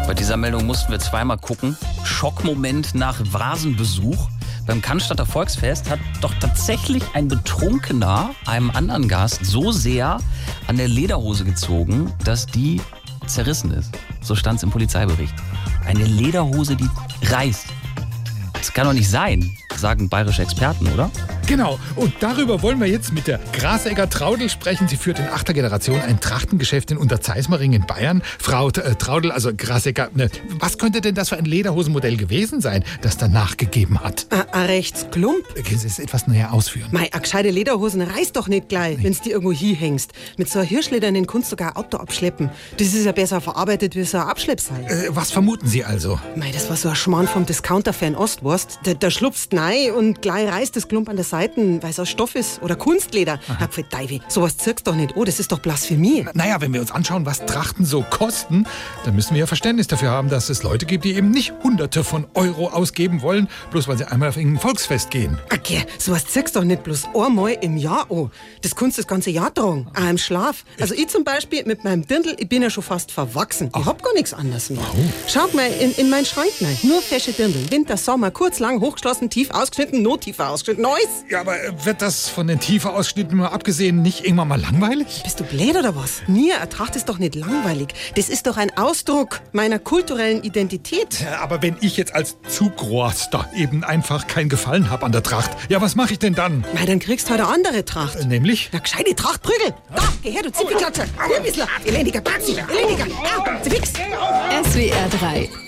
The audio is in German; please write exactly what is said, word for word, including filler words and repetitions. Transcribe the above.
Bei dieser Meldung mussten wir zweimal gucken. Schockmoment nach Vasenbesuch. Beim Cannstatter Volksfest hat doch tatsächlich ein Betrunkener einem anderen Gast so sehr an der Lederhose gezogen, dass die zerrissen ist. So stand es im Polizeibericht. Eine Lederhose, die reißt. Das kann doch nicht sein, sagen bayerische Experten, oder? Genau, und darüber wollen wir jetzt mit der Grasegger Traudl sprechen. Sie führt in achter Generation ein Trachtengeschäft in Unterzeismering in Bayern. Frau äh, Traudl, also Grasegger, ne, was könnte denn das für ein Lederhosenmodell gewesen sein, das da nachgegeben hat? Ein äh, rechts Klump. Können Sie es etwas näher ausführen? Mei, a gescheite Lederhosen reißt doch nicht gleich, nee. Wenn's die irgendwo hinhängst. Mit so einer Hirschledernen kannst du sogar ein Auto abschleppen. Das ist ja besser verarbeitet wie so ein Abschleppseil. Äh, was vermuten Sie also? Mei, das war so ein Schmarrn vom Discounter Fernost-Wurst. Da, da schlupfst rein und gleich reißt das Klump an der Seite, weil es aus Stoff ist. Oder Kunstleder. Hab für Deivi. Sowas zirkst doch nicht. Oh, das ist doch Blasphemie. Naja, wenn wir uns anschauen, was Trachten so kosten, dann müssen wir ja Verständnis dafür haben, dass es Leute gibt, die eben nicht Hunderte von Euro ausgeben wollen, bloß weil sie einmal auf irgendein Volksfest gehen. Okay, sowas zirkst doch nicht bloß einmal im Jahr an. Das kannst du das ganze Jahr tragen. Auch im Schlaf. Also ich zum Beispiel mit meinem Dirndl, ich bin ja schon fast verwachsen. Ich hab gar nichts anderes mehr. Oh. Schaut mal in, in meinen Schrank rein. Nur fesche Dirndl. Winter, Sommer, kurz, lang, hochgeschlossen, tief ausgeschnitten, noch tiefer ausgeschnitten. Neues. Ja, aber wird das von den tiefer Ausschnitten mal abgesehen nicht irgendwann mal langweilig? Bist du blöd oder was? Nie, eine Tracht ist doch nicht langweilig. Das ist doch ein Ausdruck meiner kulturellen Identität. Ja, aber wenn ich jetzt als Zugrost da eben einfach keinen Gefallen hab an der Tracht, ja, was mache ich denn dann? Na, dann kriegst du halt eine andere Tracht. Äh, nämlich? Na, gescheite Tracht, Prügel. Da, geh her, du Zipfelklatscher. Hier ein bisschen. Elendiger Batzi, elendiger. Ja, Fix. S W R drei